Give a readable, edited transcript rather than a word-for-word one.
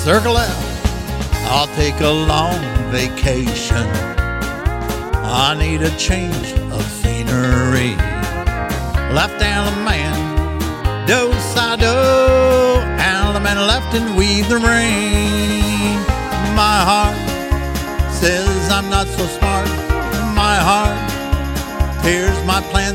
circle left. I'll take a long vacation. I need a change of scenery. Left Allemande, do-si-do, Allemande left and weave the rain. My heart says I'm not so smart. My heart tears my plans